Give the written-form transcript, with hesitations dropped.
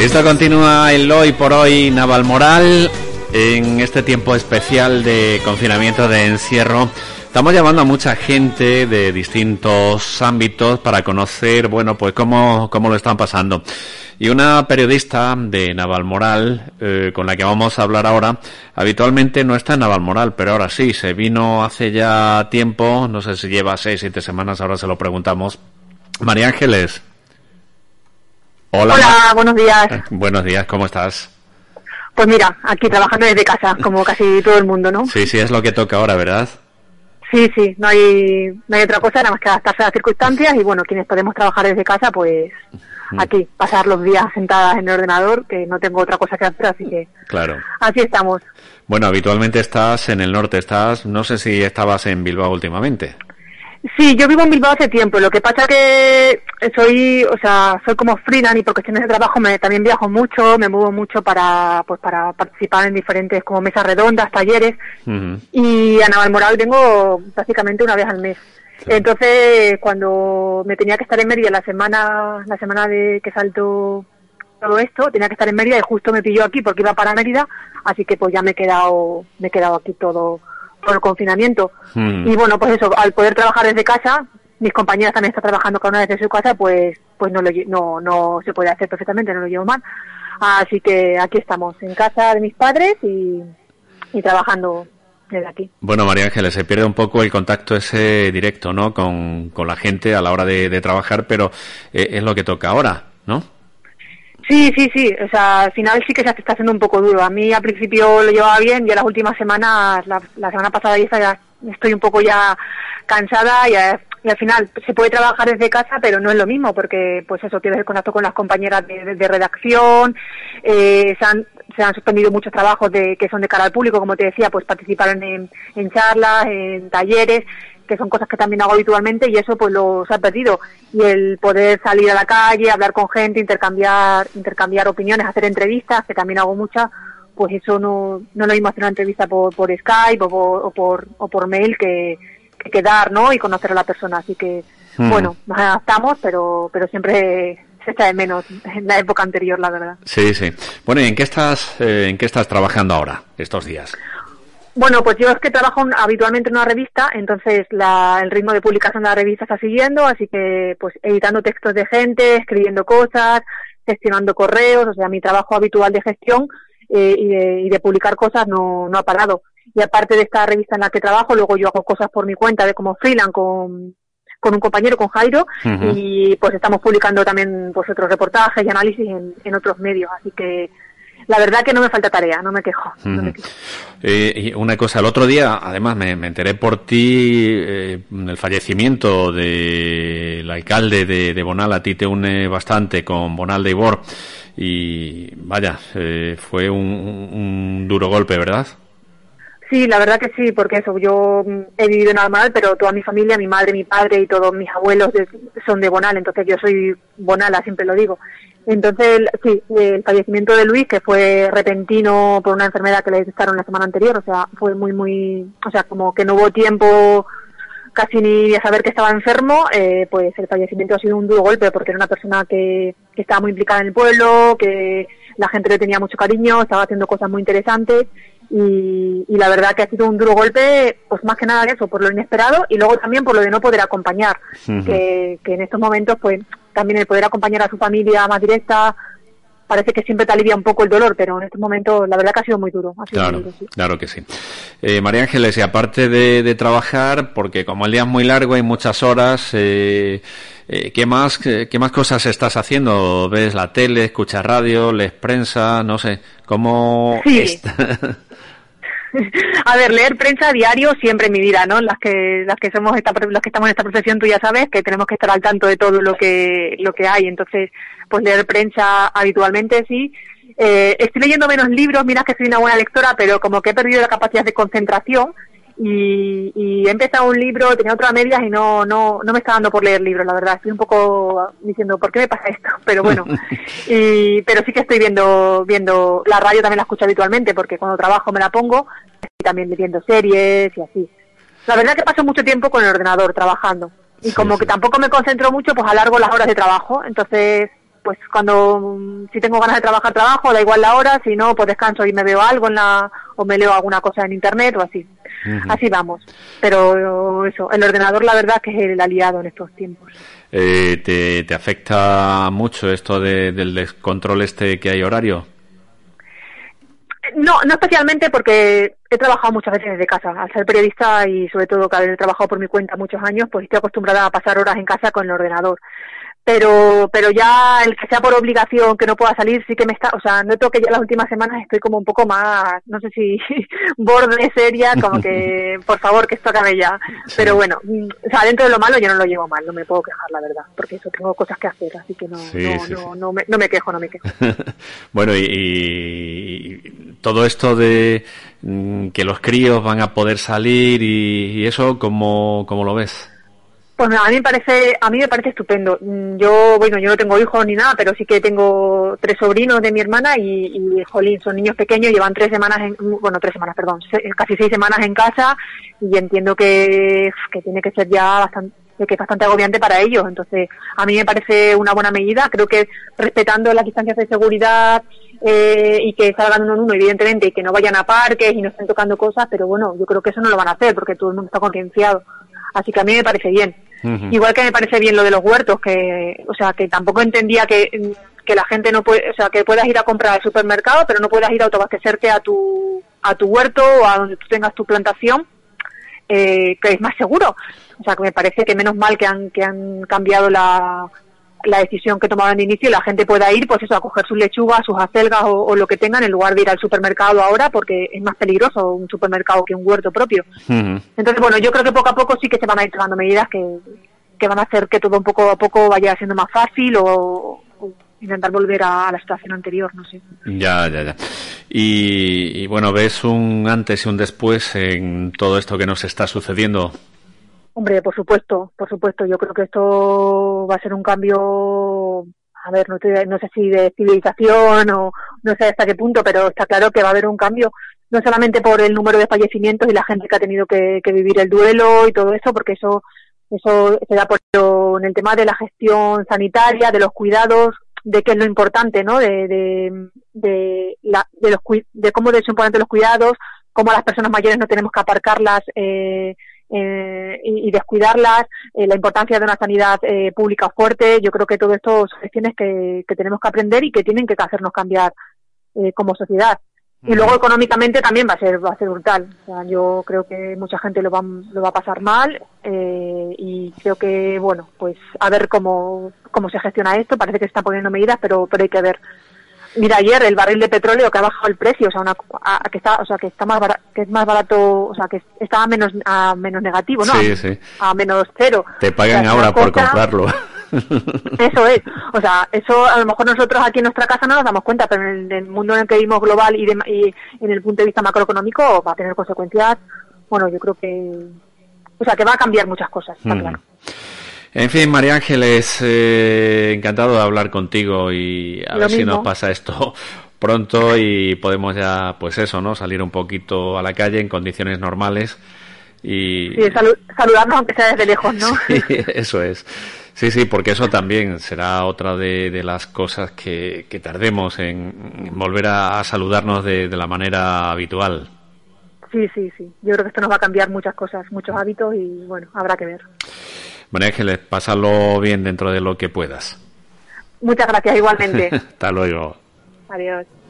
Esto continúa el Hoy por Hoy Navalmoral en este tiempo especial de confinamiento, de encierro. Estamos llamando a mucha gente de distintos ámbitos para conocer, bueno, pues cómo lo están pasando. Y una periodista de Navalmoral, con la que vamos a hablar ahora, habitualmente no está en Navalmoral, pero ahora sí, se vino hace ya tiempo, no sé si lleva 6, 7 semanas, ahora se lo preguntamos. María Ángeles. Hola, buenos días. Buenos días, ¿cómo estás? Pues mira, aquí trabajando desde casa, como casi todo el mundo, ¿no? Sí, es lo que toca ahora, ¿verdad? Sí, no hay otra cosa, nada más que adaptarse a las circunstancias y bueno, quienes podemos trabajar desde casa, pues aquí, pasar los días sentadas en el ordenador, que no tengo otra cosa que hacer, así que claro. Así estamos. Bueno, habitualmente estás en el norte, no sé si estabas en Bilbao últimamente. Sí, yo vivo en Bilbao hace tiempo, lo que pasa que soy como freelance y por cuestiones de trabajo también viajo mucho, me muevo mucho para participar en diferentes como mesas redondas, talleres, y a Navalmoral vengo prácticamente una vez al mes. Sí. Entonces, cuando me tenía que estar en Mérida la semana de que saltó todo esto, tenía que estar en Mérida y justo me pilló aquí porque iba para Mérida, así que pues ya me he quedado aquí todo el confinamiento. Y bueno, pues eso, al poder trabajar desde casa, mis compañeras también están trabajando cada una desde su casa, pues no se puede hacer perfectamente, no lo llevo mal. Así que aquí estamos, en casa de mis padres y trabajando desde aquí. Bueno, María Ángeles, se pierde un poco el contacto ese directo, ¿no? Con la gente a la hora de trabajar, pero es lo que toca ahora, ¿no? Sí, o sea, al final sí que se está haciendo un poco duro. A mí al principio lo llevaba bien, ya las últimas semanas, la semana pasada ya estoy un poco ya cansada y al final se puede trabajar desde casa, pero no es lo mismo porque pues eso, pierdes el contacto con las compañeras de redacción, se han suspendido muchos trabajos que son de cara al público, como te decía, pues participar en charlas, en talleres, que son cosas que también hago habitualmente y eso pues se ha perdido. Y el poder salir a la calle, hablar con gente, intercambiar opiniones, hacer entrevistas, que también hago muchas, pues eso no lo mismo hacer una entrevista por Skype o por mail que quedar, ¿no? Y conocer a la persona. Así que, bueno, nos adaptamos, pero siempre se echa de menos en la época anterior, la verdad. Sí. Bueno, ¿y en qué estás trabajando ahora, estos días? Bueno, pues yo es que trabajo habitualmente en una revista, entonces el ritmo de publicación de la revista está siguiendo, así que pues editando textos de gente, escribiendo cosas, gestionando correos, o sea, mi trabajo habitual de gestión y de publicar cosas no ha parado. Y aparte de esta revista en la que trabajo, luego yo hago cosas por mi cuenta, como freelance con un compañero, con Jairo, y pues estamos publicando también pues otros reportajes y análisis en otros medios, así que la verdad que no me falta tarea, no me quejo. Y una cosa, el otro día, además, me enteré por ti el fallecimiento del alcalde de Bonal. A ti te une bastante con Bonal de Ibor y vaya, fue un duro golpe, ¿verdad? Sí, la verdad que sí, porque eso, yo he vivido en Navalmoral, pero toda mi familia, mi madre, mi padre y todos mis abuelos son de Bonal, entonces yo soy bonala, siempre lo digo. Entonces, sí, el fallecimiento de Luis, que fue repentino por una enfermedad que le detectaron la semana anterior, o sea, fue muy, o sea, como que no hubo tiempo casi ni a saber que estaba enfermo, pues el fallecimiento ha sido un duro golpe, porque era una persona que estaba muy implicada en el pueblo, que la gente le tenía mucho cariño, estaba haciendo cosas muy interesantes, y la verdad que ha sido un duro golpe, pues más que nada de eso, por lo inesperado, y luego también por lo de no poder acompañar, que en estos momentos, pues, también el poder acompañar a su familia más directa parece que siempre te alivia un poco el dolor, pero en estos momentos la verdad que ha sido muy duro. Claro que sí. María Ángeles, y aparte de trabajar, porque como el día es muy largo, hay muchas horas, ¿qué más cosas estás haciendo? ¿Ves la tele, escuchas radio, lees prensa? No sé, ¿cómo está? A ver, leer prensa diario siempre en mi vida, ¿no? Las que estamos en esta profesión, tú ya sabes que tenemos que estar al tanto de todo lo que hay, entonces, pues leer prensa habitualmente sí. Estoy leyendo menos libros, mira que soy una buena lectora, pero como que he perdido la capacidad de concentración y he empezado un libro, tenía otro a medias y no me está dando por leer libros, la verdad. Estoy un poco diciendo, ¿por qué me pasa esto? Pero bueno, pero sí que estoy viendo la radio, también la escucho habitualmente porque cuando trabajo me la pongo, estoy también viendo series y así. La verdad que paso mucho tiempo con el ordenador trabajando y como que tampoco me concentro mucho, pues alargo las horas de trabajo, entonces pues cuando, si tengo ganas de trabajar, trabajo, da igual la hora, si no, pues descanso y me veo algo o me leo alguna cosa en internet o así. Así vamos. Pero eso, el ordenador la verdad que es el aliado en estos tiempos. ¿Te afecta mucho esto del descontrol que hay horario? No especialmente porque he trabajado muchas veces desde casa. Al ser periodista y sobre todo que haber trabajado por mi cuenta muchos años, pues estoy acostumbrada a pasar horas en casa con el ordenador. Pero ya el que sea por obligación, que no pueda salir, sí que noto que ya las últimas semanas estoy como un poco más, no sé si borde seria, como que por favor que esto acabe ya. Sí. Pero bueno, dentro de lo malo yo no lo llevo mal, no me puedo quejar la verdad, porque eso tengo cosas que hacer, así que no me quejo. Bueno, y todo esto de que los críos van a poder salir y eso, ¿cómo lo ves? Pues a mí me parece estupendo. Yo no tengo hijos ni nada, pero sí que tengo 3 sobrinos de mi hermana y jolín, son niños pequeños, llevan casi 6 semanas en casa y entiendo que tiene que ser ya bastante agobiante para ellos. Entonces, a mí me parece una buena medida. Creo que respetando las distancias de seguridad y que salgan uno en uno, evidentemente, y que no vayan a parques y no estén tocando cosas, pero bueno, yo creo que eso no lo van a hacer porque todo el mundo está concienciado. Así que a mí me parece bien. Uh-huh. Igual que me parece bien lo de los huertos, que tampoco entendía que la gente no puede, que puedas ir a comprar al supermercado, pero no puedas ir a autoabastecerte a tu huerto o a donde tú tengas tu plantación, que es más seguro. Que me parece que menos mal que han cambiado la decisión que tomaban de inicio y la gente pueda ir, pues eso, a coger sus lechugas, sus acelgas o lo que tengan en lugar de ir al supermercado ahora, porque es más peligroso un supermercado que un huerto propio. Uh-huh. Entonces, bueno, yo creo que poco a poco sí que se van a ir tomando medidas que van a hacer que todo un poco a poco vaya siendo más fácil o intentar volver a la situación anterior, no sé. Ya. Y bueno, ¿ves un antes y un después en todo esto que nos está sucediendo? Hombre, por supuesto. Yo creo que esto va a ser un cambio, a ver, no sé si de civilización o no sé hasta qué punto, pero está claro que va a haber un cambio, no solamente por el número de fallecimientos y la gente que ha tenido que vivir el duelo y todo eso, porque eso se da por en el tema de la gestión sanitaria, de los cuidados, de qué es lo importante, ¿no? De cómo es importante los cuidados, cómo a las personas mayores no tenemos que aparcarlas y descuidarlas, la importancia de una sanidad pública fuerte. Yo creo que todo esto son cuestiones que tenemos que aprender y que tienen que hacernos cambiar como sociedad. Y luego económicamente también va a ser brutal. Yo creo que mucha gente lo va a pasar mal y creo que, bueno, pues a ver cómo se gestiona esto. Parece que se están poniendo medidas, pero hay que ver. Mira, ayer el barril de petróleo que ha bajado el precio, que está más barato, que es más barato, que está a menos negativo, ¿no? Sí. A menos 0. Te pagan ahora por comprarlo. Eso es. Eso a lo mejor nosotros aquí en nuestra casa no nos damos cuenta, pero en el mundo en el que vivimos global y en el punto de vista macroeconómico va a tener consecuencias. Bueno, yo creo que va a cambiar muchas cosas, está claro. En fin, María Ángeles, encantado de hablar contigo y a ver si nos pasa esto pronto y podemos ya, pues eso, ¿no? Salir un poquito a la calle en condiciones normales y... Sí, saludarnos aunque sea desde lejos, ¿no? Sí, eso es. Sí, porque eso también será otra de las cosas que tardemos en volver a saludarnos de la manera habitual. Sí. Yo creo que esto nos va a cambiar muchas cosas, muchos hábitos y, bueno, habrá que ver. María Ángeles, pásalo bien dentro de lo que puedas. Muchas gracias, igualmente. Hasta luego. Adiós.